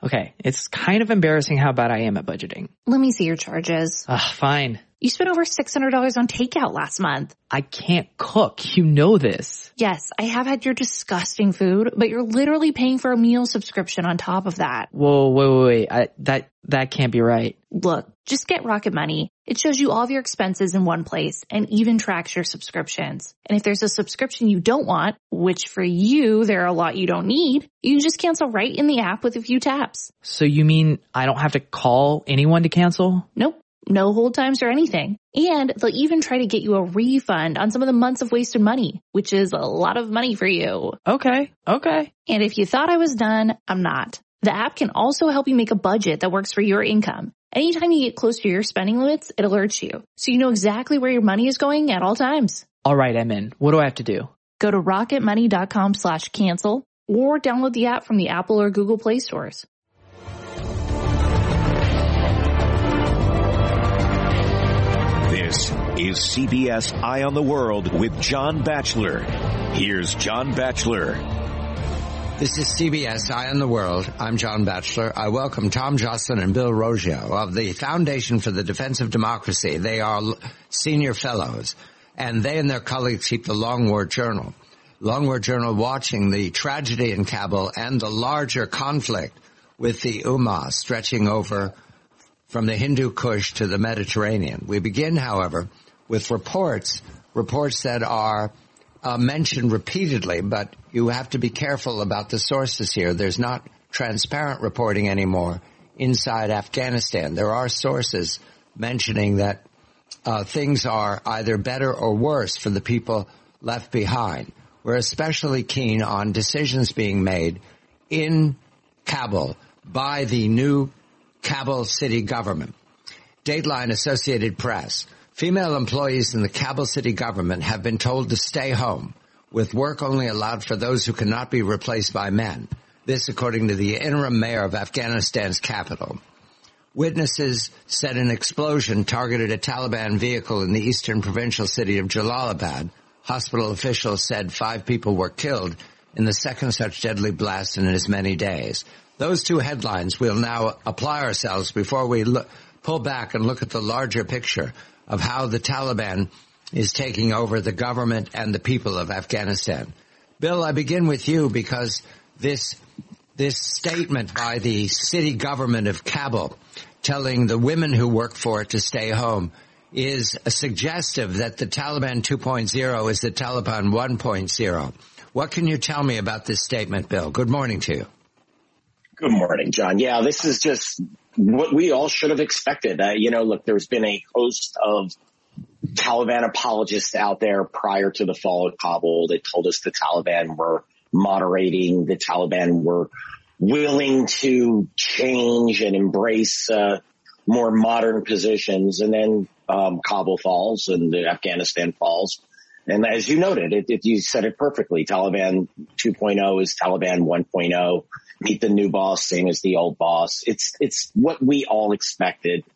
Okay, it's kind of embarrassing how bad I am at budgeting. Let me see your charges. Fine. You spent over $600 on takeout last month. I can't cook. You know this. Yes, I have had your disgusting food, but you're literally paying for a meal subscription on top of that. Whoa, wait. That can't be right. Look, just get Rocket Money. It shows you all of your expenses in one place and even tracks your subscriptions. And if there's a subscription you don't want, which for you, there are a lot you don't need, you can just cancel right in the app with a few taps. So you mean I don't have to call anyone to cancel? Nope. No hold times or anything. And they'll even try to get you a refund on some of the months of wasted money, which is a lot of money for you. Okay. And if you thought I was done, I'm not. The app can also help you make a budget that works for your income. Anytime you get close to your spending limits, it alerts you, so you know exactly where your money is going at all times. All right, I'm in. What do I have to do? Go to rocketmoney.com/cancel or download the app from the Apple or Google Play stores. This is CBS Eye on the World with John Batchelor. Here's John Batchelor. This is CBS Eye on the World. I'm John Batchelor. I welcome Tom Joslin and Bill Roggio of the Foundation for the Defense of Democracy. They are senior fellows, and they and their colleagues keep the Long War Journal. Long War Journal watching the tragedy in Kabul and the larger conflict with the Ummah stretching over from the Hindu Kush to the Mediterranean. We begin, however, with reports that are mentioned repeatedly, but you have to be careful about the sources here. There's not transparent reporting anymore inside Afghanistan. There are sources mentioning that things are either better or worse for the people left behind. We're especially keen on decisions being made in Kabul by the new Kabul city government. Dateline Associated Press. Female employees in the Kabul city government have been told to stay home, with work only allowed for those who cannot be replaced by men. This according to the interim mayor of Afghanistan's capital. Witnesses said an explosion targeted a Taliban vehicle in the eastern provincial city of Jalalabad. Hospital officials said 5 people were killed in the second such deadly blast in as many days. Those two headlines we'll now apply ourselves before we pull back and look at the larger picture of how the Taliban is taking over the government and the people of Afghanistan. Bill, I begin with you because this statement by the city government of Kabul telling the women who work for it to stay home is suggestive that the Taliban 2.0 is the Taliban 1.0. What can you tell me about this statement, Bill? Good morning to you. Good morning, John. Yeah, this is just what we all should have expected. Look, there's been a host of Taliban apologists out there prior to the fall of Kabul that told us the Taliban were moderating, the Taliban were willing to change and embrace more modern positions. And then Kabul falls and Afghanistan falls. And as you noted, you said it perfectly. Taliban 2.0 is Taliban 1.0. Meet the new boss, same as the old boss. It's what we all expected.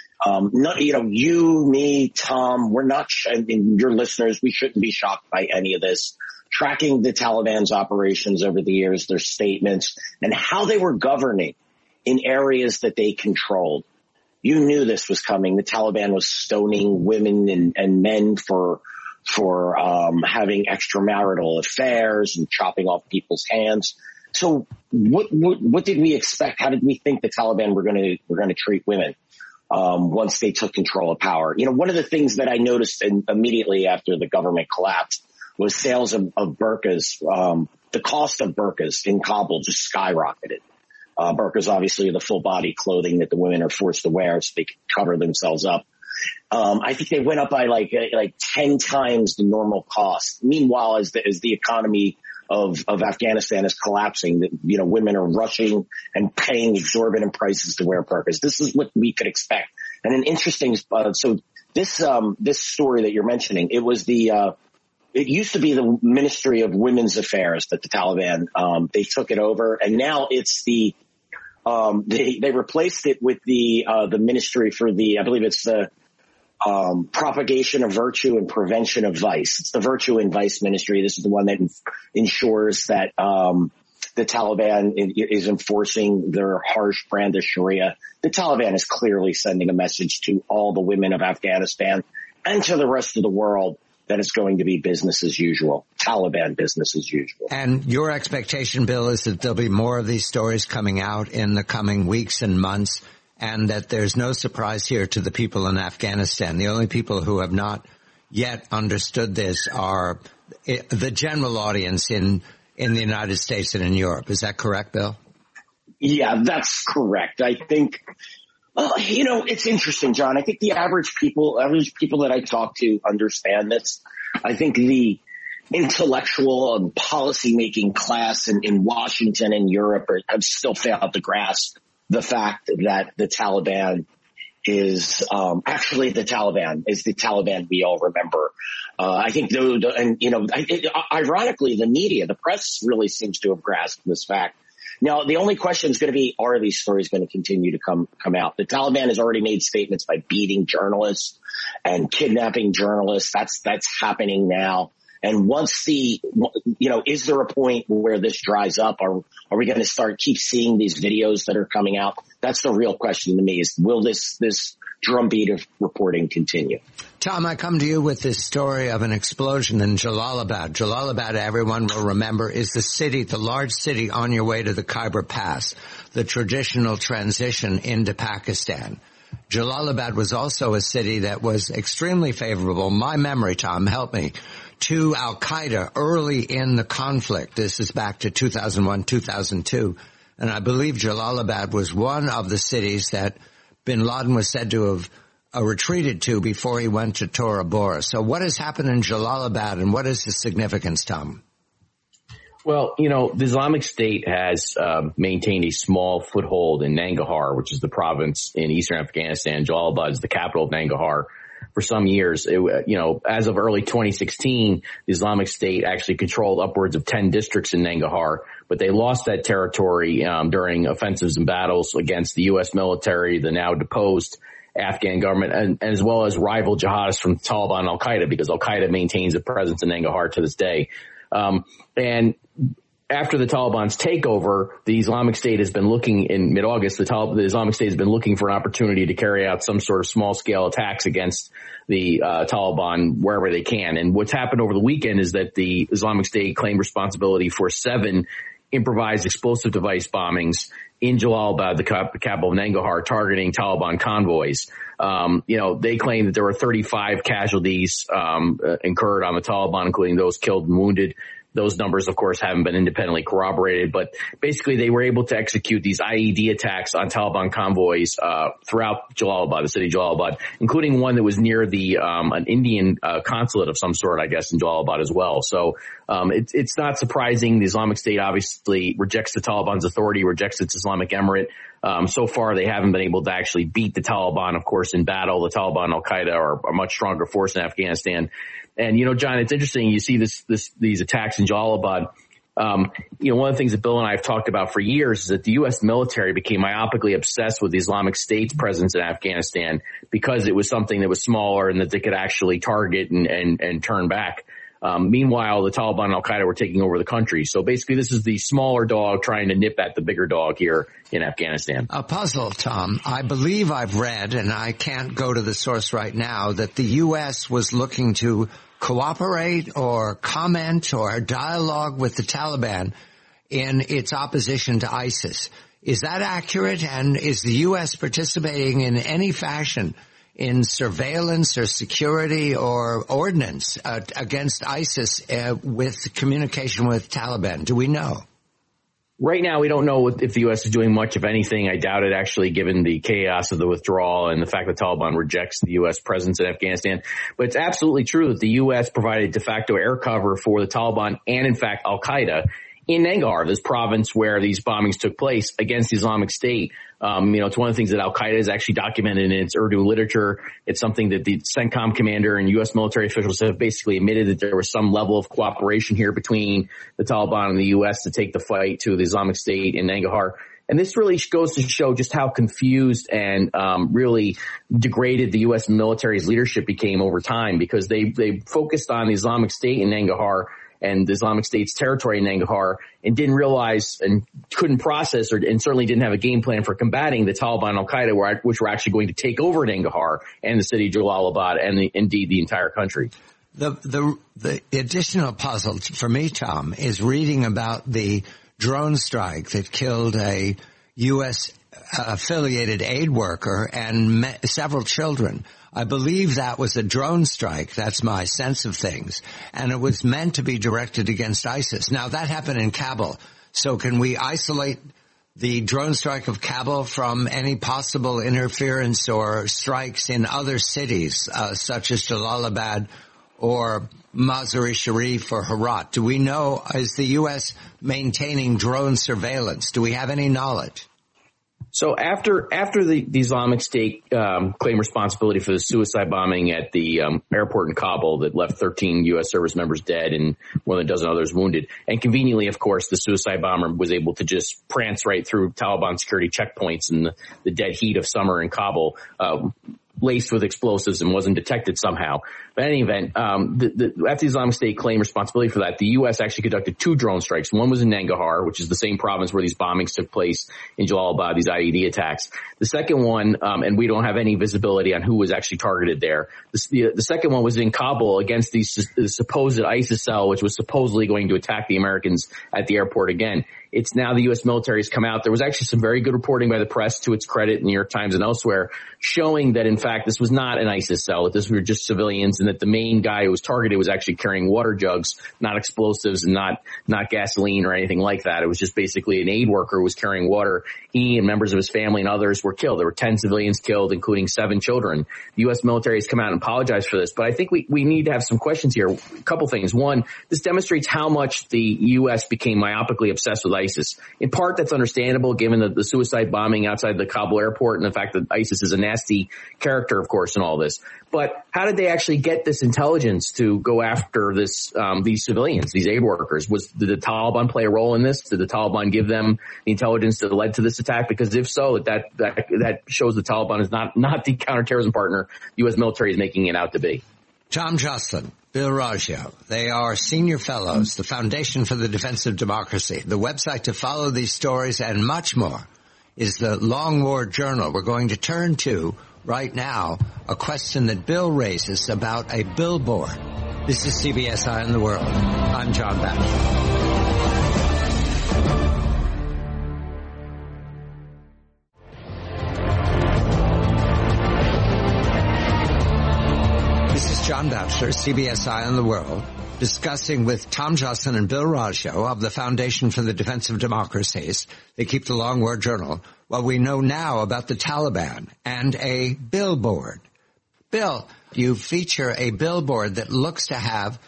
You, me, Tom, we're not, and your listeners, we shouldn't be shocked by any of this. Tracking the Taliban's operations over the years, their statements, and how they were governing in areas that they controlled. You knew this was coming. The Taliban was stoning women and men for having extramarital affairs and chopping off people's hands. So what did we expect? How did we think the Taliban were going to treat women once they took control of power? One of the things that I noticed immediately after the government collapsed was sales of burqas. The cost of burqas in Kabul just skyrocketed. Burqas obviously are the full body clothing that the women are forced to wear so they can cover themselves up. I think they went up by like 10 times the normal cost. Meanwhile, as the economy of Afghanistan is collapsing, that women are rushing and paying exorbitant prices to wear burqas. This is what we could expect. And an interesting so this story that you're mentioning, it used to be the Ministry of Women's Affairs that the Taliban they took it over, and now it's they replaced it with the Ministry for I believe it's the propagation of virtue and prevention of vice. It's the Virtue and Vice Ministry. This is the one that ensures that the Taliban is enforcing their harsh brand of Sharia. The Taliban is clearly sending a message to all the women of Afghanistan and to the rest of the world that it's going to be business as usual, Taliban business as usual. And your expectation, Bill, is that there'll be more of these stories coming out in the coming weeks and months, and that there's no surprise here to the people in Afghanistan. The only people who have not yet understood this are the general audience in the United States and in Europe. Is that correct, Bill? Yeah, that's correct. I think, it's interesting, John. I think the average people that I talk to understand this. I think the intellectual and policymaking class in Washington and Europe have still failed to grasp the fact that the Taliban is actually the Taliban we all remember. I think, ironically, the media, the press really seems to have grasped this fact. Now, the only question is going to be, are these stories going to continue to come out? The Taliban has already made statements by beating journalists and kidnapping journalists. That's happening now. And once is there a point where this dries up? Are we going to keep seeing these videos that are coming out? That's the real question to me, is will this drumbeat of reporting continue? Tom, I come to you with this story of an explosion in Jalalabad. Jalalabad, everyone will remember, is the large city on your way to the Khyber Pass, the traditional transition into Pakistan. Jalalabad was also a city that was extremely favorable. My memory, Tom, help me, to Al-Qaeda early in the conflict. This is back to 2001, 2002. And I believe Jalalabad was one of the cities that bin Laden was said to have retreated to before he went to Tora Bora. So what has happened in Jalalabad, and what is the significance, Tom? Well, the Islamic State has maintained a small foothold in Nangarhar, which is the province in eastern Afghanistan. Jalalabad is the capital of Nangarhar. For some years, as of early 2016, the Islamic State actually controlled upwards of 10 districts in Nangarhar, but they lost that territory during offensives and battles against the U.S. military, the now deposed Afghan government, and as well as rival jihadists from Taliban and Al-Qaeda, because Al-Qaeda maintains a presence in Nangarhar to this day. And after the Taliban's takeover, the Islamic State has been looking in mid-August, the Islamic State has been looking for an opportunity to carry out some sort of small-scale attacks against the Taliban wherever they can. And what's happened over the weekend is that the Islamic State claimed responsibility for 7 improvised explosive device bombings in Jalalabad, the capital of Nangarhar, targeting Taliban convoys. They claim that there were 35 casualties incurred on the Taliban, including those killed and wounded. Those numbers, of course, haven't been independently corroborated, but basically they were able to execute these IED attacks on Taliban convoys throughout Jalalabad, the city of Jalalabad, including one that was near the an Indian consulate of some sort, I guess, in Jalalabad as well. So it's not surprising. The Islamic State obviously rejects the Taliban's authority, rejects its Islamic Emirate. So far, they haven't been able to actually beat the Taliban, of course, in battle. The Taliban and Al-Qaeda are a much stronger force in Afghanistan. And, John, it's interesting. You see these attacks in Jalalabad. One of the things that Bill and I have talked about for years is that the U.S. military became myopically obsessed with the Islamic State's presence in Afghanistan because it was something that was smaller and that they could actually target and turn back. Meanwhile, the Taliban and Al-Qaeda were taking over the country. So basically, this is the smaller dog trying to nip at the bigger dog here in Afghanistan. A puzzle, Tom. I believe I've read, and I can't go to the source right now, that the U.S. was looking to cooperate or comment or dialogue with the Taliban in its opposition to ISIS. Is that accurate? And is the U.S. participating in any fashion in surveillance or security or ordnance against ISIS with communication with Taliban? Do we know? Right now, we don't know if the U.S. is doing much of anything. I doubt it, actually, given the chaos of the withdrawal and the fact that Taliban rejects the U.S. presence in Afghanistan. But it's absolutely true that the U.S. provided de facto air cover for the Taliban and, in fact, Al-Qaeda in Nangarhar, this province where these bombings took place against the Islamic State. It's one of the things that Al-Qaeda has actually documented in its Urdu literature. It's something that the CENTCOM commander and U.S. military officials have basically admitted that there was some level of cooperation here between the Taliban and the U.S. to take the fight to the Islamic State in Nangarhar. And this really goes to show just how confused and really degraded the U.S. military's leadership became over time, because they focused on the Islamic State in Nangarhar and the Islamic State's territory in Nangarhar, and didn't realize and couldn't process and certainly didn't have a game plan for combating the Taliban and Al-Qaeda, which were actually going to take over Nangarhar and the city of Jalalabad and indeed the entire country. The additional puzzle for me, Tom, is reading about the drone strike that killed a U.S. affiliated aid worker and several children. I believe that was a drone strike. That's my sense of things. And it was meant to be directed against ISIS. Now, that happened in Kabul. So can we isolate the drone strike of Kabul from any possible interference or strikes in other cities, such as Jalalabad or Mazar-e Sharif or Herat? Do we know, is the U.S. maintaining drone surveillance? Do we have any knowledge? So after the Islamic State claimed responsibility for the suicide bombing at the airport in Kabul that left 13 U.S. service members dead and more than a dozen others wounded, and conveniently, of course, the suicide bomber was able to just prance right through Taliban security checkpoints in the dead heat of summer in Kabul, laced with explosives, and wasn't detected somehow. But in any event, after the Islamic State claimed responsibility for that, the U.S. actually conducted 2 drone strikes. One was in Nangarhar, which is the same province where these bombings took place in Jalalabad, these IED attacks. The second one, and we don't have any visibility on who was actually targeted there. The second one was in Kabul against the supposed ISIS cell, which was supposedly going to attack the Americans at the airport again. It's now the U.S. military has come out. There was actually some very good reporting by the press, to its credit, New York Times and elsewhere, showing that, in fact, this was not an ISIS cell, that this were just civilians, and that the main guy who was targeted was actually carrying water jugs, not explosives and not gasoline or anything like that. It was just basically an aid worker who was carrying water. He and members of his family and others were killed. There were 10 civilians killed, including 7 children. The U.S. military has come out and apologized for this, but I think we need to have some questions here. A couple things. One, this demonstrates how much the U.S. became myopically obsessed with ISIS. In part, that's understandable given the suicide bombing outside the Kabul airport and the fact that ISIS is a nasty character, of course, in all this. But how did they actually get this intelligence to go after these civilians, these aid workers? Did the Taliban play a role in this? Did the Taliban give them the intelligence that led to this attack? Because if so, that shows the Taliban is not the counterterrorism partner the U.S. military is making it out to be. Tom Joscelyn, Bill Raggio, they are senior fellows, the Foundation for the Defense of Democracy. The website to follow these stories and much more is the Long War Journal. We're going to turn to, right now, a question that Bill raises about a billboard. This is CBS Eye on the World. I'm John Batchelor. John Batchelor, CBS Eye on the World, discussing with Tom Joscelyn and Bill Raggio of the Foundation for the Defense of Democracies. They keep the Long War Journal. What we know now about the Taliban and a billboard. Bill, you feature a billboard that looks to have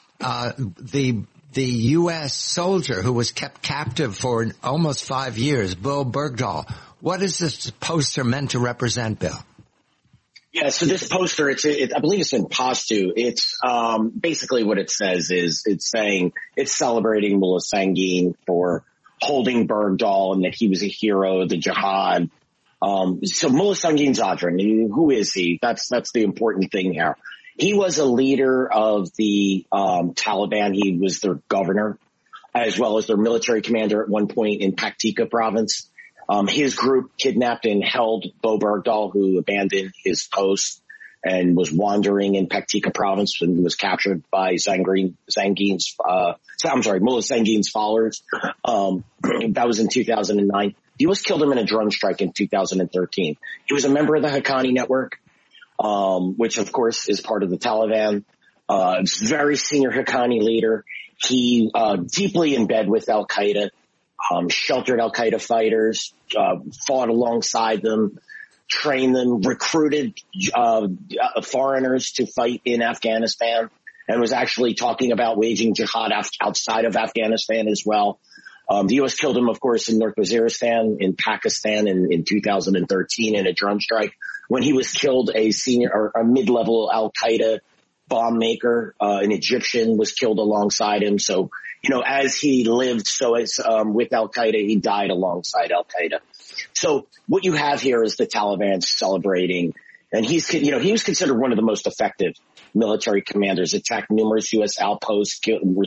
the U.S. soldier who was kept captive for almost 5 years, Bo Bergdahl. What is this poster meant to represent, Bill? Yeah, so this poster, I believe it's in Pashto. It's basically what it says is it's saying it's celebrating Mullah Sangin for holding Bergdahl and that he was a hero of the jihad. So Mullah Sangin Zadran, who is he? That's the important thing here. He was a leader of the Taliban. He was their governor as well as their military commander at one point in Paktika province. His group kidnapped and held Bo Bergdahl, who abandoned his post and was wandering in Paktika province and was captured by Mullah Sangin's followers. That was in 2009. The U.S. killed him in a drone strike in 2013. He was a member of the Haqqani network, which of course is part of the Taliban. Very senior Haqqani leader. He, deeply in bed with Al-Qaeda. Sheltered Al-Qaeda fighters, fought alongside them, trained them, recruited foreigners to fight in Afghanistan, and was actually talking about waging jihad outside of Afghanistan as well. The U.S. killed him, of course, in North Waziristan, in Pakistan in 2013 in a drone strike. When he was killed, a mid-level Al-Qaeda bomb maker, an Egyptian, was killed alongside him. So, as he lived, so as with Al-Qaeda, he died alongside Al-Qaeda. So what you have here is the Taliban celebrating, and he was considered one of the most effective military commanders, attacked numerous U.S. outposts,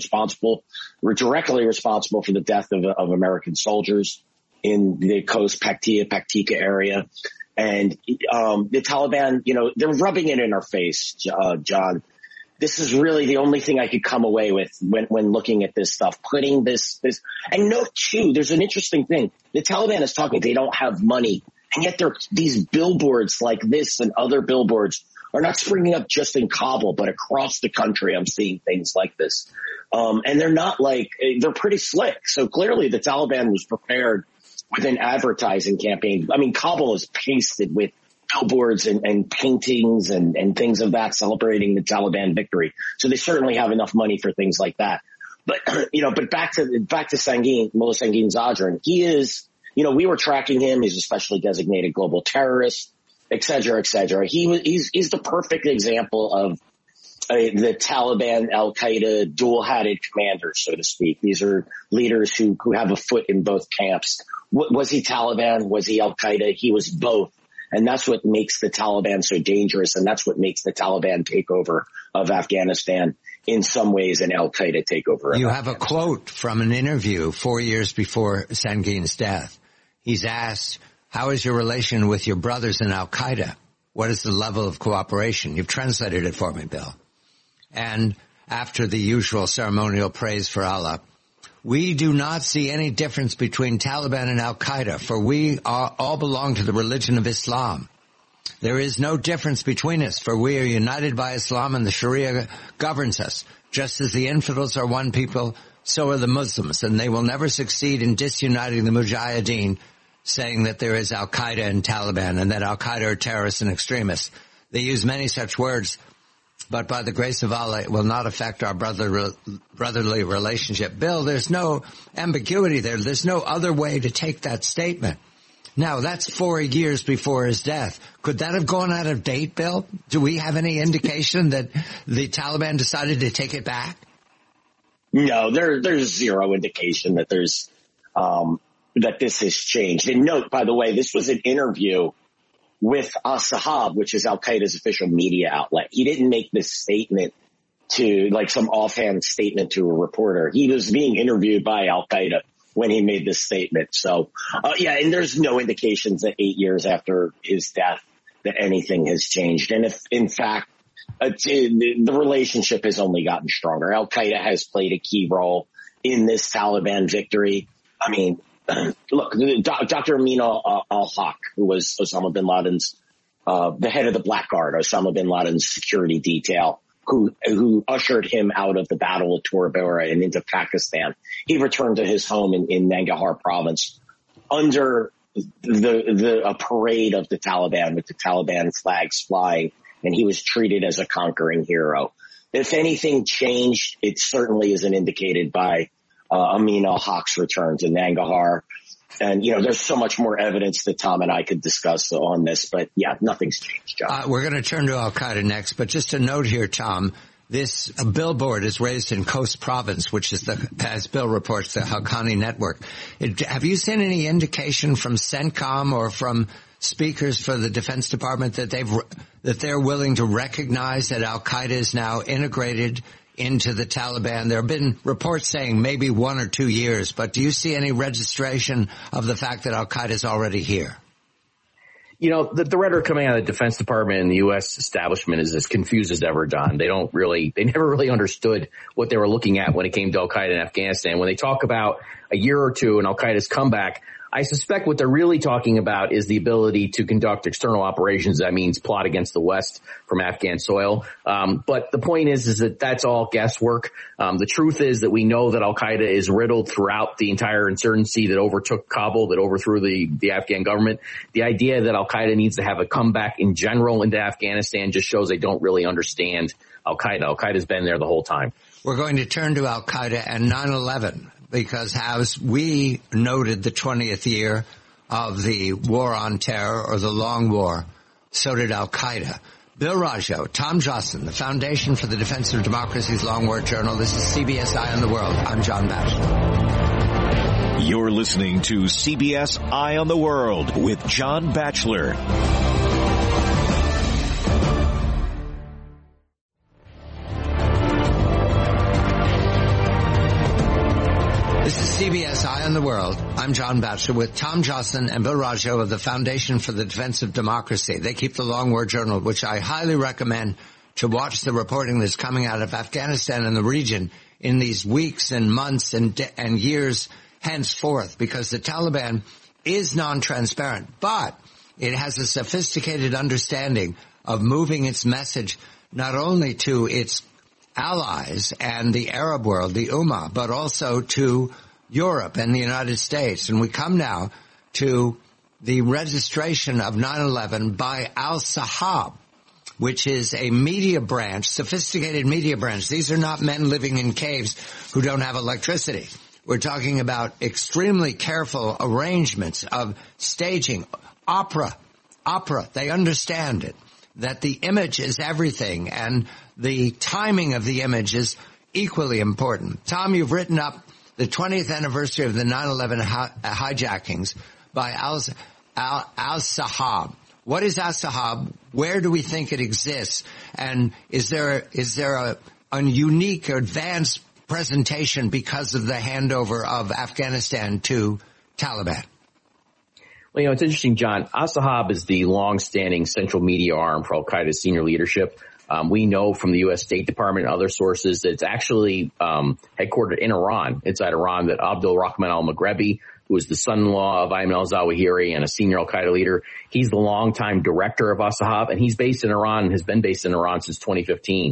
were directly responsible for the death of American soldiers in the coast Paktika area. And the Taliban, they're rubbing it in our face, John. This is really the only thing I could come away with when looking at this stuff, putting this. And note, too, there's an interesting thing. The Taliban is talking. They don't have money. And yet these billboards like this and other billboards are not springing up just in Kabul, but across the country. I'm seeing things like this. And they're not they're pretty slick. So clearly the Taliban was prepared with an advertising campaign. I mean, Kabul is pasted with billboards and paintings and things of that celebrating the Taliban victory. So they certainly have enough money for things like that. But, but back to Mullah Sangeem Zadran, he is, we were tracking him. He's a specially designated global terrorist, et cetera, et cetera. He's the perfect example of the Taliban, Al-Qaeda, dual-hatted commanders, so to speak. These are leaders who have a foot in both camps. Was he Taliban? Was he Al-Qaeda? He was both. And that's what makes the Taliban so dangerous. And that's what makes the Taliban takeover of Afghanistan in some ways an Al-Qaeda takeover. You have a quote from an interview 4 years before Sangeem's death. He's asked, how is your relation with your brothers in Al-Qaeda? What is the level of cooperation? You've translated it for me, Bill. And after the usual ceremonial praise for Allah, we do not see any difference between Taliban and Al-Qaeda, for we all belong to the religion of Islam. There is no difference between us, for we are united by Islam and the Sharia governs us. Just as the infidels are one people, so are the Muslims, and they will never succeed in disuniting the Mujahideen, saying that there is Al-Qaeda and Taliban and that Al-Qaeda are terrorists and extremists. They use many such words, but by the grace of Allah, it will not affect our brotherly relationship. Bill, there's no ambiguity there. There's no other way to take that statement. Now, that's 4 years before his death. Could that have gone out of date, Bill? Do we have any indication that the Taliban decided to take it back? No, there's zero indication that that this has changed. And note, by the way, this was an interview with As-Sahab, which is Al-Qaeda's official media outlet. He didn't make this statement to some offhand statement to a reporter. He was being interviewed by Al-Qaeda when he made this statement. So, and there's no indications that 8 years after his death that anything has changed. And if, in fact, the relationship has only gotten stronger. Al-Qaeda has played a key role in this Taliban victory. I mean, look, Dr. Amin al-Haq, who was Osama bin Laden's, the head of the Black Guard, Osama bin Laden's security detail, who ushered him out of the Battle of Tora Bora and into Pakistan. He returned to his home in Nangarhar province under a parade of the Taliban with the Taliban flags flying, and he was treated as a conquering hero. If anything changed, it certainly isn't indicated by Amin al-Haq's return to Nangarhar. And, there's so much more evidence that Tom and I could discuss on this, but yeah, nothing's changed, John. We're going to turn to Al-Qaeda next, but just a note here, Tom, this billboard is raised in Khost province, which is as Bill reports, the Haqqani network. Have you seen any indication from CENTCOM or from speakers for the Defense Department that they're willing to recognize that Al-Qaeda is now integrated into the Taliban? There have been reports saying maybe 1 or 2 years, but do you see any registration of the fact that Al-Qaeda is already here? The rhetoric coming out of the Defense Department and the U.S. establishment is as confused as ever, John. They never really understood what they were looking at when it came to Al-Qaeda in Afghanistan. When they talk about a year or two and Al-Qaeda's comeback, I suspect what they're really talking about is the ability to conduct external operations. That means plot against the West from Afghan soil. But the point is that that's all guesswork. The truth is that we know that Al-Qaeda is riddled throughout the entire insurgency that overtook Kabul, that overthrew the Afghan government. The idea that Al-Qaeda needs to have a comeback in general into Afghanistan just shows they don't really understand Al-Qaeda. Al-Qaeda's been there the whole time. We're going to turn to Al-Qaeda and 9/11. Because as we noted the 20th year of the war on terror, or the long war, so did Al-Qaeda. Bill Raggio, Tom Jossin, the Foundation for the Defense of Democracy's Long War Journal. This is CBS Eye on the World. I'm John Batchelor. You're listening to CBS Eye on the World with John Batchelor. CBS Eye on the World. I'm John Batchelor with Tom Jocelyn and Bill Raggio of the Foundation for the Defense of Democracy. They keep the Long War Journal, which I highly recommend to watch the reporting that's coming out of Afghanistan and the region in these weeks and months and years henceforth, because the Taliban is non-transparent, but it has a sophisticated understanding of moving its message not only to its allies and the Arab world, the Ummah, but also to Europe and the United States. And we come now to the registration of 9/11 by Al-Sahab, which is a media branch, sophisticated media branch. These are not men living in caves who don't have electricity. We're talking about extremely careful arrangements of staging, opera. They understand it, that the image is everything, and the timing of the image is equally important. Tom, you've written up the 20th anniversary of the 9/11 hijackings by Al-Sahab. What is Al-Sahab? Where do we think it exists? And is there a unique or advanced presentation because of the handover of Afghanistan to Taliban? Well, it's interesting, John. Al-Sahab is the long-standing central media arm for Al-Qaeda's senior leadership. We know from the U.S. State Department and other sources that it's actually headquartered in Iran, inside Iran, that Abdul Rahman al-Maghrebi, who is the son-in-law of Ayman al-Zawahiri and a senior Al-Qaeda leader, he's the longtime director of Al-Sahab, and he's based in Iran and has been based in Iran since 2015.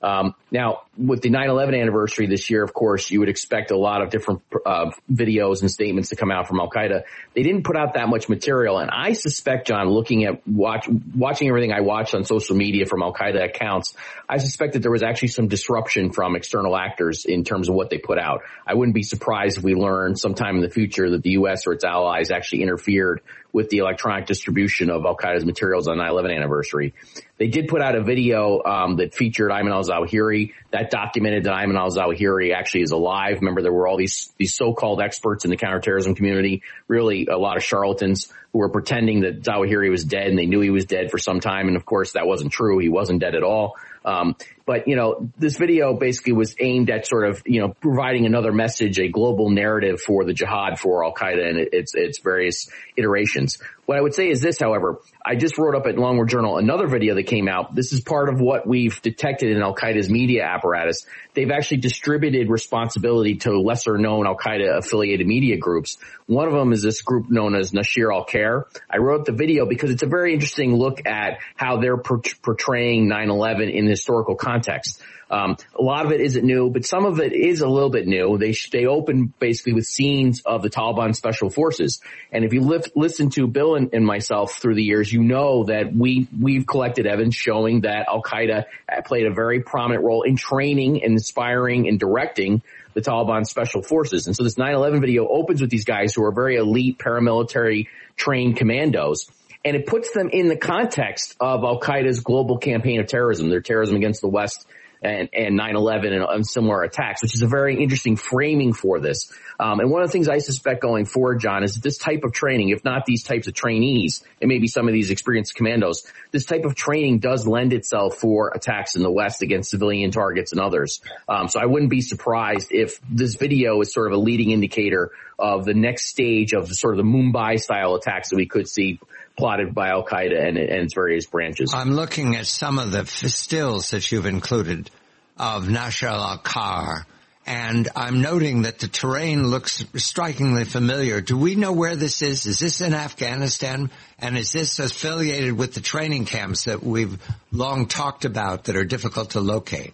Now, with the 9/11 anniversary this year, of course, you would expect a lot of different videos and statements to come out from Al-Qaeda. They didn't put out that much material, and I suspect, John, looking at watching everything I watched on social media from Al-Qaeda accounts, I suspect that there was actually some disruption from external actors in terms of what they put out. I wouldn't be surprised if we learn sometime in the future that the U.S. or its allies actually interfered with the electronic distribution of Al-Qaeda's materials on 9/11 anniversary. They did put out a video that featured Ayman al-Zawahiri that documented that Ayman al-Zawahiri actually is alive. Remember, there were all these so-called experts in the counterterrorism community, really a lot of charlatans who were pretending that Zawahiri was dead, and they knew he was dead for some time. And of course, that wasn't true. He wasn't dead at all. But this video basically was aimed at sort of, providing another message, a global narrative for the jihad for Al-Qaeda and its various iterations. What I would say is this, however, I just wrote up at Long War Journal another video that came out. This is part of what we've detected in Al-Qaeda's media apparatus. They've actually distributed responsibility to lesser known Al-Qaeda affiliated media groups. One of them is this group known as Nasheer al-Khair. I wrote the video because it's a very interesting look at how they're portraying 9/11 in historical context. A lot of it isn't new, but some of it is a little bit new. They open basically with scenes of the Taliban special forces. And if you listen to Bill and myself through the years, you know that we've collected evidence showing that Al-Qaeda played a very prominent role in training and inspiring and directing the Taliban special forces. And so this 9/11 video opens with these guys who are very elite paramilitary trained commandos. And it puts them in the context of Al-Qaeda's global campaign of terrorism, their terrorism against the West and 9/11 and similar attacks, which is a very interesting framing for this. And one of the things I suspect going forward, John, is that this type of training, if not these types of trainees, and maybe some of these experienced commandos, this type of training does lend itself for attacks in the West against civilian targets and others. So I wouldn't be surprised if this video is sort of a leading indicator of the next stage of the sort of the Mumbai-style attacks that we could see plotted by Al-Qaeda and its various branches. I'm looking at some of the stills that you've included of Nasheer al-Khair, and I'm noting that the terrain looks strikingly familiar. Do we know where this is? Is this in Afghanistan? And is this affiliated with the training camps that we've long talked about that are difficult to locate?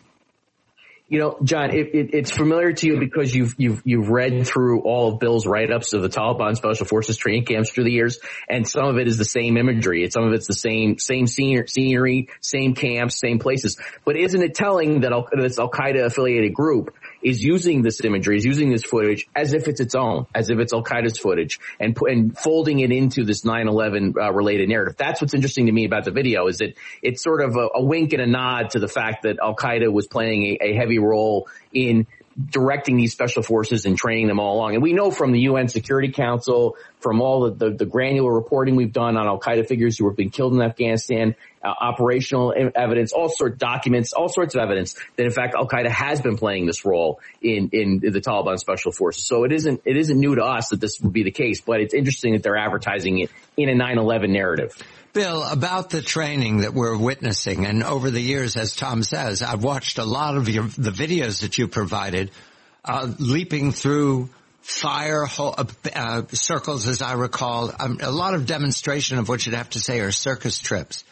John, it's familiar to you because you've read through all of Bill's write-ups of the Taliban Special Forces training camps through the years, and some of it is the same imagery. Some of it's the same scenery, same camps, same places. But isn't it telling that this Al-Qaeda affiliated group is using this imagery, is using this footage as if it's its own, as if it's Al-Qaeda's footage, and folding it into this 9/11 related narrative? That's what's interesting to me about the video, is that it's sort of a wink and a nod to the fact that Al-Qaeda was playing a heavy role in directing these special forces and training them all along. And we know from the UN Security Council, from all the granular reporting we've done on Al-Qaeda figures who have been killed in Afghanistan, operational evidence, all sorts of documents, all sorts of evidence that in fact Al-Qaeda has been playing this role in the Taliban special forces. So it isn't new to us that this would be the case, but it's interesting that they're advertising it in a 9/11 narrative. Bill, about the training that we're witnessing, and over the years, as Tom says, I've watched a lot of the videos that you provided, leaping through fire circles, as I recall, a lot of demonstration of what you'd have to say are circus tricks.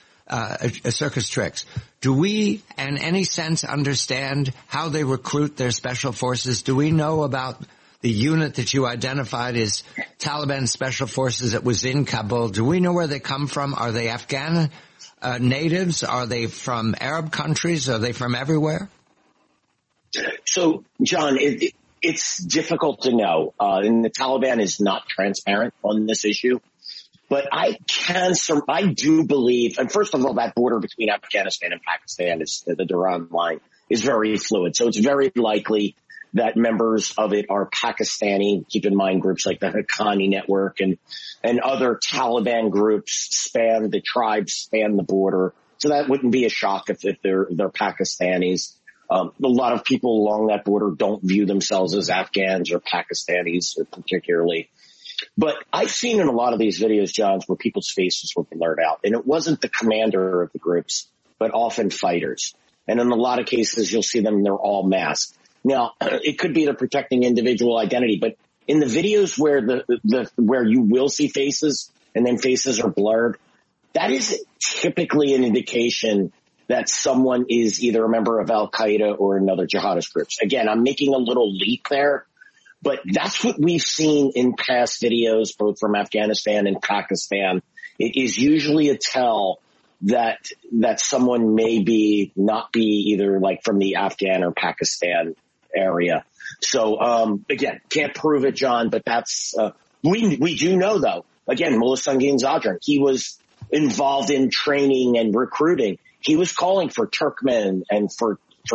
Do we, in any sense, understand how they recruit their special forces? Do we know about the unit that you identified as Taliban Special Forces that was in Kabul? Do we know where they come from? Are they Afghan natives? Are they from Arab countries? Are they from everywhere? So, John, it's difficult to know. And the Taliban is not transparent on this issue. But I do believe, and first of all, that border between Afghanistan and Pakistan, is the Durand line, is very fluid. So it's very likely that members of it are Pakistani. Keep in mind, groups like the Haqqani Network and other Taliban groups the tribes span the border. So that wouldn't be a shock if they're Pakistanis. A lot of people along that border don't view themselves as Afghans or Pakistanis particularly. But I've seen in a lot of these videos, John, where people's faces were blurred out, and it wasn't the commander of the groups, but often fighters. And in a lot of cases, you'll see them, they're all masked. Now, it could be they're protecting individual identity, but in the videos where you will see faces and then faces are blurred, that is typically an indication that someone is either a member of Al-Qaeda or another jihadist group. Again, I'm making a little leap there, but that's what we've seen in past videos, both from Afghanistan and Pakistan. It is usually a tell that someone may not be either like from the Afghan or Pakistan area. So, again, can't prove it, John, but that's, we do know though, again, Mullah Sangin Zadran, he was involved in training and recruiting. He was calling for Turkmen and for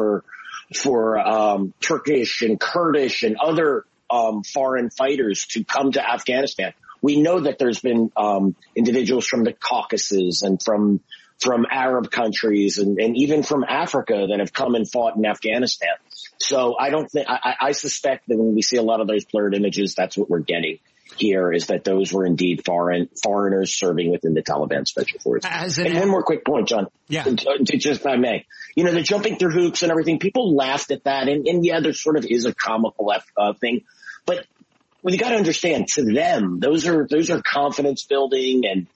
Turkish and Kurdish and other, foreign fighters to come to Afghanistan. We know that there's been, individuals from the Caucasus and from Arab countries and even from Africa that have come and fought in Afghanistan. So I suspect that when we see a lot of those blurred images, that's what we're getting here, is that those were indeed foreigners serving within the Taliban special forces. And one more quick point, John. Yeah. Just if I may. The jumping through hoops and everything, people laughed at that. And yeah, there sort of is a comical thing. But you got to understand, to them, those are confidence building and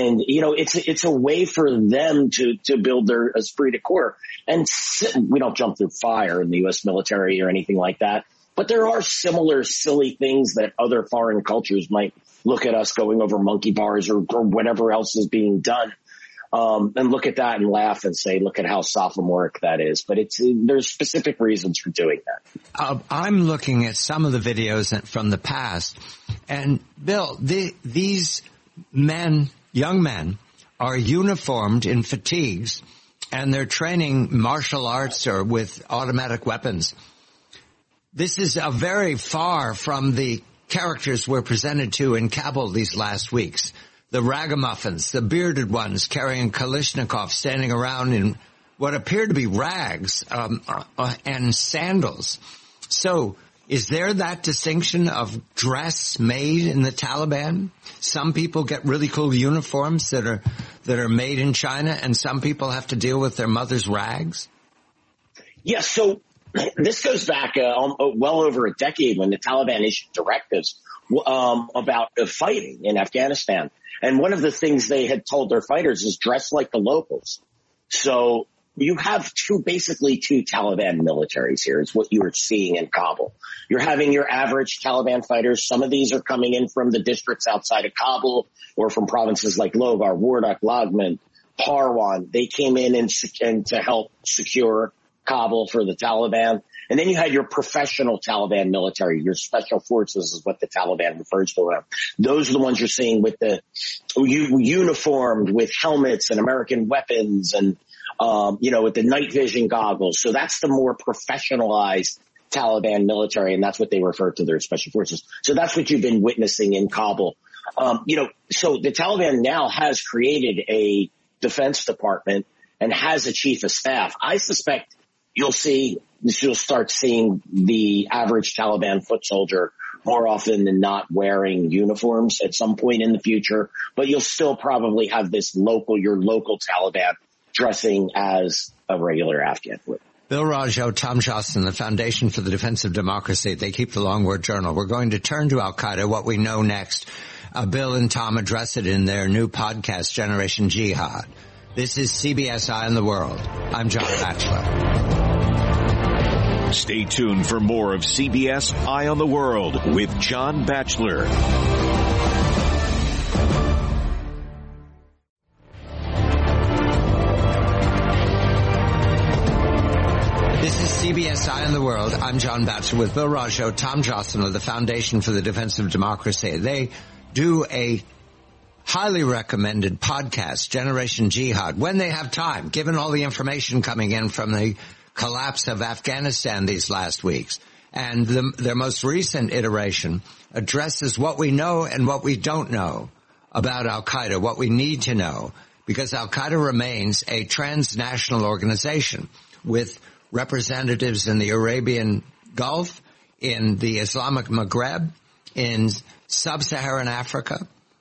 it's a way for them to build their esprit de corps. And we don't jump through fire in the U.S. military or anything like that. But there are similar silly things that other foreign cultures might look at us going over monkey bars or whatever else is being done. And look at that and laugh and say, look at how sophomoric that is. But there's specific reasons for doing that. I'm looking at some of the videos from the past. And Bill, these young men are uniformed in fatigues and they're training martial arts or with automatic weapons. This is very far from the characters we're presented to in Kabul these last weeks. The ragamuffins, the bearded ones carrying Kalashnikov, standing around in what appear to be rags and sandals. So is there that distinction of dress made in the Taliban? Some people get really cool uniforms that are made in China, and some people have to deal with their mother's rags? Yeah, so this goes back well over a decade when the Taliban issued directives about fighting in Afghanistan. And one of the things they had told their fighters is dress like the locals. So you have basically two Taliban militaries here is what you are seeing in Kabul. You're having your average Taliban fighters. Some of these are coming in from the districts outside of Kabul or from provinces like Logar, Wardak, Laghman, Parwan. They came in and to help secure Kabul for the Taliban. And then you had your professional Taliban military, your special forces is what the Taliban refers to them. Those are the ones you're seeing with the uniformed with helmets and American weapons and, with the night vision goggles. So that's the more professionalized Taliban military, and that's what they refer to their special forces. So that's what you've been witnessing in Kabul. So the Taliban now has created a defense department and has a chief of staff. I suspect you'll start seeing the average Taliban foot soldier more often than not wearing uniforms at some point in the future, but you'll still probably have your local Taliban dressing as a regular Afghan would. Bill Raggio, Tom Jostin, the Foundation for the Defense of Democracy. They keep the Long Word Journal. We're going to turn to Al-Qaeda, what we know next. Bill and Tom address it in their new podcast, Generation Jihad. This is CBS Eye on the World. I'm John Batchelor. Stay tuned for more of CBS Eye on the World with John Batchelor. This is CBS Eye on the World. I'm John Batchelor with Bill Raggio, Tom Jostin of the Foundation for the Defense of Democracy. They do a highly recommended podcast, Generation Jihad, when they have time, given all the information coming in from the collapse of Afghanistan these last weeks. And their most recent iteration addresses what we know and what we don't know about Al-Qaeda, what we need to know, because Al-Qaeda remains a transnational organization with representatives in the Arabian Gulf, in the Islamic Maghreb, in Sub-Saharan Africa,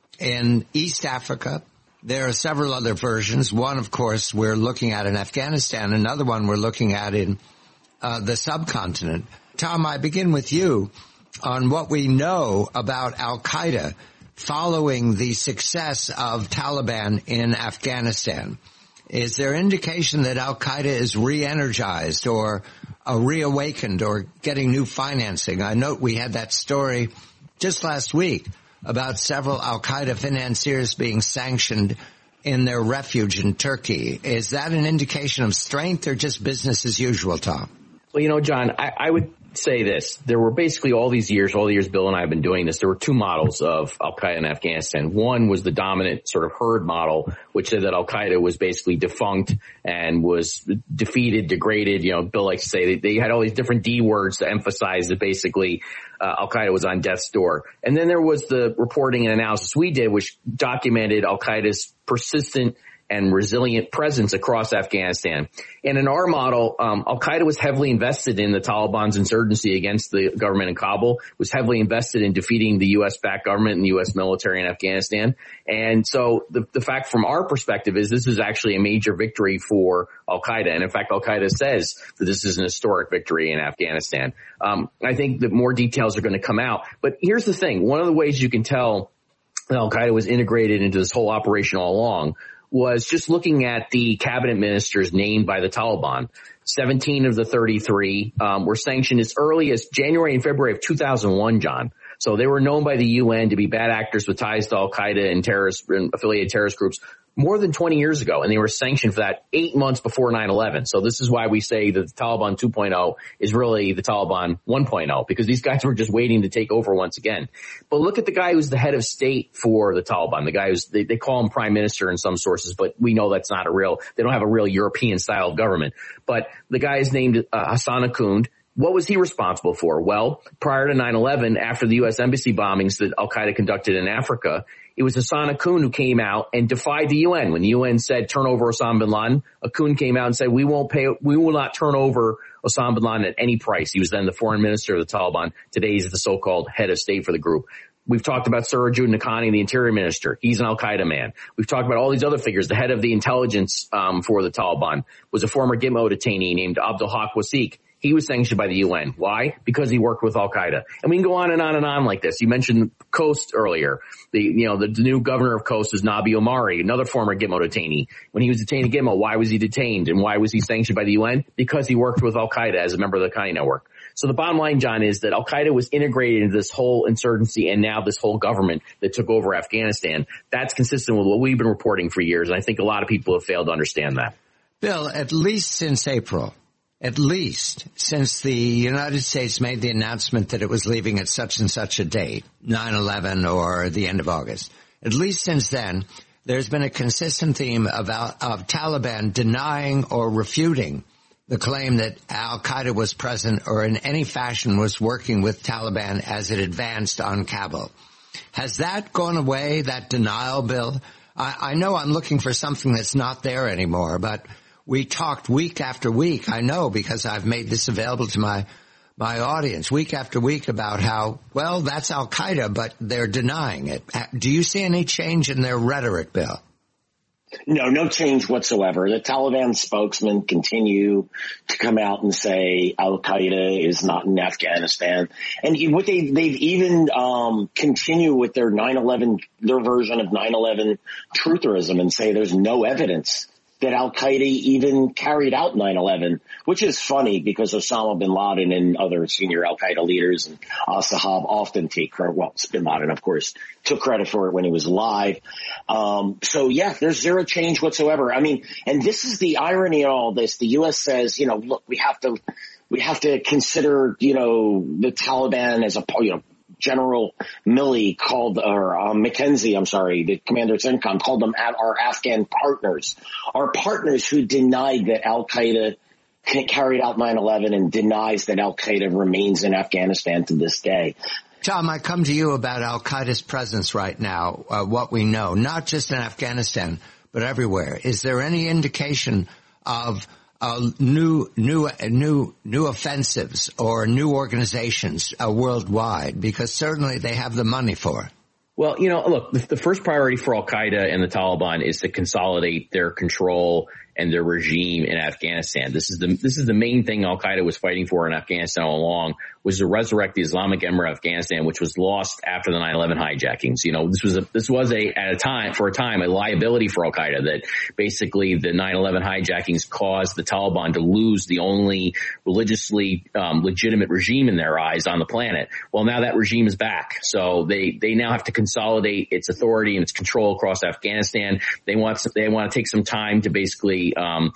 in East Africa. There are several other versions. One, of course, we're looking at in Afghanistan. Another one we're looking at in the subcontinent. Tom, I begin with you on what we know about Al-Qaeda following the success of Taliban in Afghanistan. Is there indication that Al-Qaeda is re-energized or reawakened or getting new financing? I note we had that story just last week about several Al-Qaeda financiers being sanctioned in their refuge in Turkey. Is that an indication of strength or just business as usual, Tom? Well, John, I would say this. There were basically all the years Bill and I have been doing this, there were two models of Al-Qaeda in Afghanistan. One was the dominant sort of herd model, which said that Al-Qaeda was basically defunct and was defeated, degraded. Bill likes to say they had all these different D words to emphasize that basically Al-Qaeda was on death's door. And then there was the reporting and analysis we did, which documented Al-Qaeda's persistent and resilient presence across Afghanistan. And in our model, Al-Qaeda was heavily invested in the Taliban's insurgency against the government in Kabul, was heavily invested in defeating the U.S.-backed government and the U.S. military in Afghanistan. And so the fact from our perspective is this is actually a major victory for Al-Qaeda. And in fact, Al-Qaeda says that this is an historic victory in Afghanistan. I think that more details are going to come out. But here's the thing. One of the ways you can tell that Al-Qaeda was integrated into this whole operation all along was just looking at the cabinet ministers named by the Taliban. 17 of the 33 were sanctioned as early as January and February of 2001, John. So they were known by the UN to be bad actors with ties to Al-Qaeda and affiliated terrorist groups more than 20 years ago, and they were sanctioned for that 8 months before 9/11. So this is why we say that the Taliban 2.0 is really the Taliban 1.0, because these guys were just waiting to take over once again. But look at the guy who's the head of state for the Taliban. The guy who's, they call him prime minister in some sources, but we know that's not they don't have a real European style of government. But the guy is named Hassan Akhund. What was he responsible for? Well, prior to 9/11, after the U.S. embassy bombings that Al-Qaeda conducted in Africa, it was Hassan Akhund who came out and defied the UN. When the UN said turn over Osama bin Laden, Akhund came out and said we will not turn over Osama bin Laden at any price. He was then the foreign minister of the Taliban. Today he's the so-called head of state for the group. We've talked about Surajud Nakhani, the interior minister. He's an Al-Qaeda man. We've talked about all these other figures. The head of the intelligence for the Taliban was a former Gitmo detainee named Abdul Haq Wasiq. He was sanctioned by the UN. Why? Because he worked with Al-Qaeda. And we can go on and on and on like this. You mentioned Khost earlier. The new governor of Khost is Nabi Omari, another former Gitmo detainee. When he was detained in Gitmo, why was he detained and why was he sanctioned by the UN? Because he worked with Al-Qaeda as a member of the Haqqani network. So the bottom line, John, is that Al-Qaeda was integrated into this whole insurgency and now this whole government that took over Afghanistan. That's consistent with what we've been reporting for years, and I think a lot of people have failed to understand that. Bill, at least since April, at least since the United States made the announcement that it was leaving at such and such a date, 9/11 or the end of August, at least since then, there's been a consistent theme of Taliban denying or refuting the claim that al-Qaeda was present or in any fashion was working with Taliban as it advanced on Kabul. Has that gone away, that denial, Bill? I know I'm looking for something that's not there anymore, but we talked week after week, I know, because I've made this available to my audience, week after week about how, well, that's al-Qaeda, but they're denying it. Do you see any change in their rhetoric, Bill? No change whatsoever. The Taliban spokesmen continue to come out and say al-Qaeda is not in Afghanistan. And what they've even continue with their 9/11, their version of 9/11 trutherism, and say there's no evidence that al-Qaeda even carried out 9/11, which is funny because Osama bin Laden and other senior al-Qaeda leaders and al-Sahab often take credit. Well, bin Laden, of course, took credit for it when he was alive. So yeah, there's zero change whatsoever. I mean, and this is the irony in all this. The U.S. says, look, we have to consider, the Taliban as General Milley McKenzie, the commander at CENTCOM, called them our Afghan partners. Our partners who denied that al-Qaeda carried out 9/11 and denies that al-Qaeda remains in Afghanistan to this day. Tom, I come to you about al-Qaeda's presence right now, what we know, not just in Afghanistan, but everywhere. Is there any indication of new offensives or new organizations worldwide? Because certainly they have the money for it. Well, look, the first priority for al-Qaeda and the Taliban is to consolidate their control and their regime in Afghanistan. This is the main thing al-Qaeda was fighting for in Afghanistan all along, was to resurrect the Islamic Emirate of Afghanistan, which was lost after the 9/11 hijackings. This was for a time a liability for al-Qaeda, that basically the 9/11 hijackings caused the Taliban to lose the only religiously legitimate regime in their eyes on the planet. Well, now that regime is back, so they now have to consolidate its authority and its control across Afghanistan. They want to take some time to basically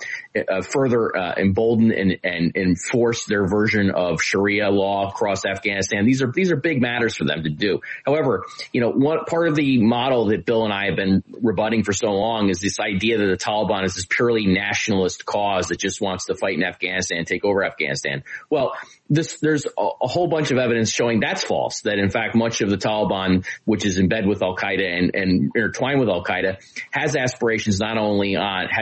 further embolden and enforce their version of Sharia law across Afghanistan. These are big matters for them to do. However, one part of the model that Bill and I have been rebutting for so long is this idea that the Taliban is this purely nationalist cause that just wants to fight in Afghanistan and take over Afghanistan. Well, there's a whole bunch of evidence showing that's false, that in fact much of the Taliban, which is in bed with al-Qaeda and intertwined with al-Qaeda, has aspirations not only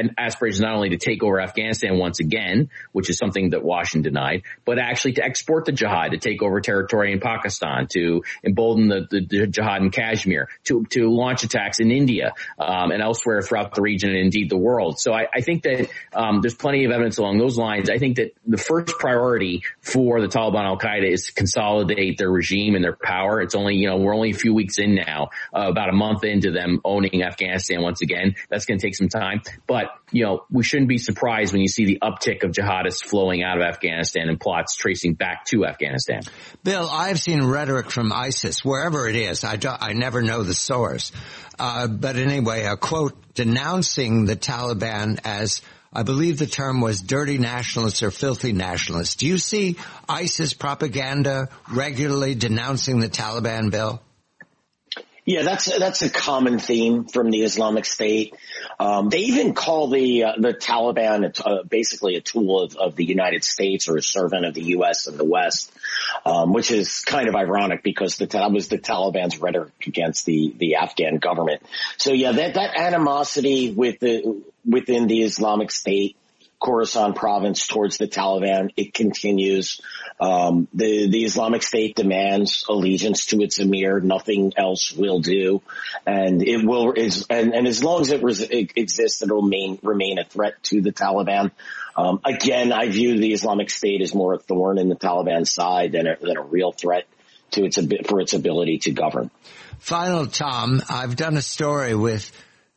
to take over Afghanistan once again, which is something that Washington denied, but actually to export the jihad, to take over territory in Pakistan, to embolden the jihad in Kashmir, to launch attacks in India and elsewhere throughout the region and indeed the world. So I think that there's plenty of evidence along those lines. I think that the first priority for the Taliban al-Qaeda is to consolidate their regime and their power. It's only, we're only a few weeks in now, about a month into them owning Afghanistan once again. That's going to take some time. But, we shouldn't be surprised when you see the uptick of jihadists flowing out of Afghanistan and plots tracing back to Afghanistan. Bill, I've seen rhetoric from ISIS, wherever it is. I never know the source. But anyway, a quote denouncing the Taliban as, I believe the term was dirty nationalists or filthy nationalists. Do you see ISIS propaganda regularly denouncing the Taliban, Bill? Yeah, that's a common theme from the Islamic State. They even call the Taliban basically a tool of the United States, or a servant of the U.S. and the West, which is kind of ironic because that was the Taliban's rhetoric against the Afghan government. So yeah, that animosity within the Islamic State, Khorasan province, towards the Taliban, it continues. The Islamic State demands allegiance to its emir. Nothing else will do. And it will, and as long as it exists, it will remain a threat to the Taliban. Again, I view the Islamic State as more a thorn in the Taliban's side than a real threat to its ability to govern. Final, Tom, I've done a story with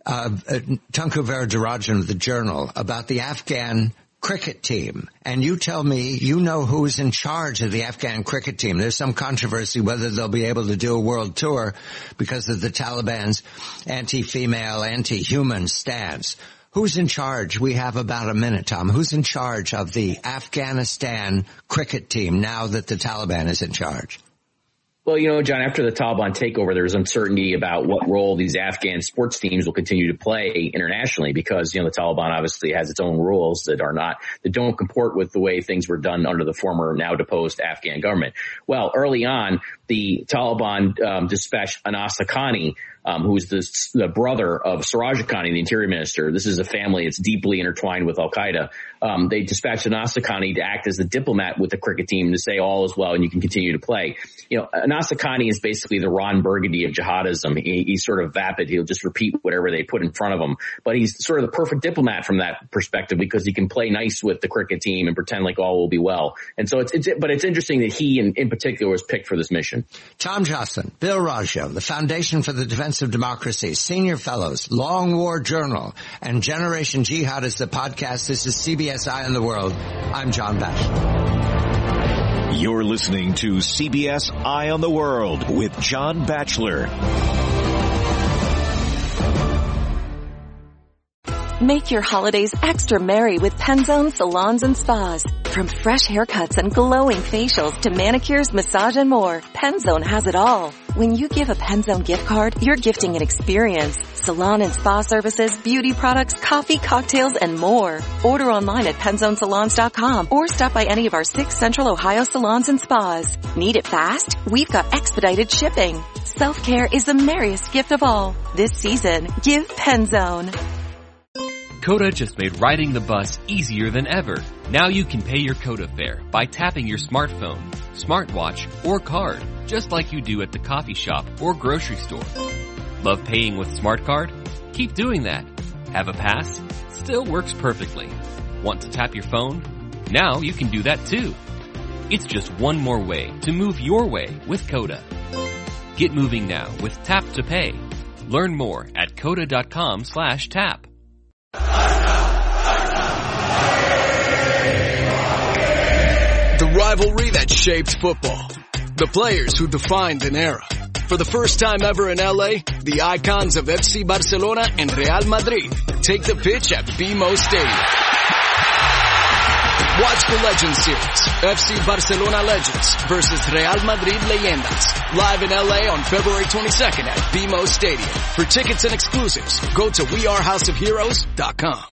Tunku Varadarajan of the Journal about the Afghan cricket team. And you tell me you know who's in charge of the Afghan cricket team. There's some controversy whether they'll be able to do a world tour because of the Taliban's anti-female, anti-human stance. Who's in charge? We have about a minute, Tom. Who's in charge of the Afghanistan cricket team now that the Taliban is in charge? Well, John, after the Taliban takeover, there's uncertainty about what role these Afghan sports teams will continue to play internationally because, the Taliban obviously has its own rules that don't comport with the way things were done under the former, now deposed Afghan government. Well, early on, the Taliban dispatched Anas Haqqani, who's the brother of Siraj Haqqani, the interior minister. This is a family that's deeply intertwined with Al-Qaeda. They dispatched Anas Haqqani to act as the diplomat with the cricket team to say all is well and you can continue to play. Anas Haqqani is basically the Ron Burgundy of jihadism. He's sort of vapid. He'll just repeat whatever they put in front of him. But he's sort of the perfect diplomat from that perspective because he can play nice with the cricket team and pretend like all will be well. And so but it's interesting that he in particular was picked for this mission. Tom Jossin, Bill Raggio, the Foundation for the Defense of Democracy, Senior Fellows, Long War Journal, and Generation Jihad is the podcast. This is CBS Eye on the World. I'm John Batchelor. You're listening to CBS Eye on the World with John Batchelor. Make your holidays extra merry with Penzone Salons and Spas. From fresh haircuts and glowing facials to manicures, massage, and more, Penzone has it all. When you give a Penzone gift card, you're gifting an experience. Salon and spa services, beauty products, coffee, cocktails, and more. Order online at PenzoneSalons.com or stop by any of our 6 Central Ohio salons and spas. Need it fast? We've got expedited shipping. Self-care is the merriest gift of all. This season, give Penzone. Coda just made riding the bus easier than ever. Now you can pay your Coda fare by tapping your smartphone, smartwatch, or card, just like you do at the coffee shop or grocery store. Love paying with Smart Card? Keep doing that. Have a pass? Still works perfectly. Want to tap your phone? Now you can do that too. It's just one more way to move your way with Coda. Get moving now with Tap to Pay. Learn more at coda.com/tap. The rivalry that shaped football. The players who defined an era. For the first time ever in LA, the icons of FC Barcelona and Real Madrid take the pitch at BMO Stadium. Watch the Legends Series, FC Barcelona Legends versus Real Madrid Leyendas, live in LA on February 22nd at BMO Stadium. For tickets and exclusives, go to wearehouseofheroes.com.